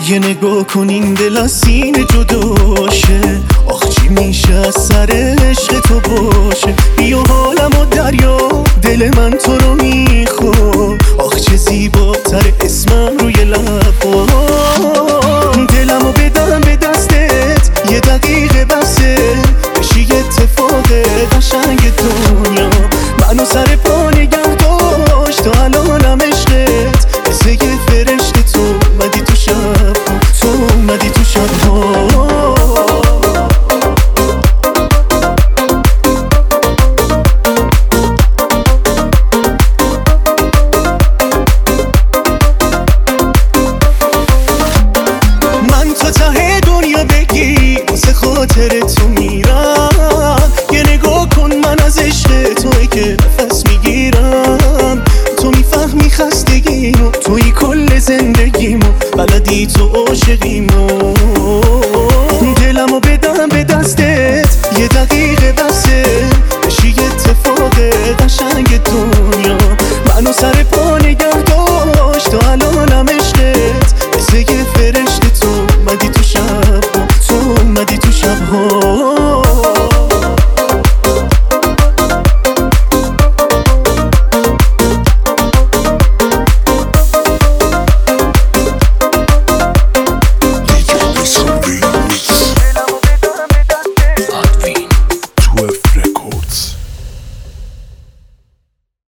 یه نگاه کن این دل از سینه جداشه، آخ چی میشه از سر عشق تو باشه. بیا حالم و دریا، دل من تو رو میخواد، آخ چه زیباتر اسمم روی لبا. دلمو بدم به دستت، یه دقیقه بسه بشی اتفاق قشنگ دنیا. منو سر پا نگه داشت تا الانم عشقت، مثل یه فرشته تو اومدی تو شب، تو اومدی تو شب ها. خاطر تو میرم، یه نگاه کن من از عشق توی که نفس میگیرم. تو میفهمی خستگیمو، توی کل زندگیمو، بلدی تو عاشقیمو.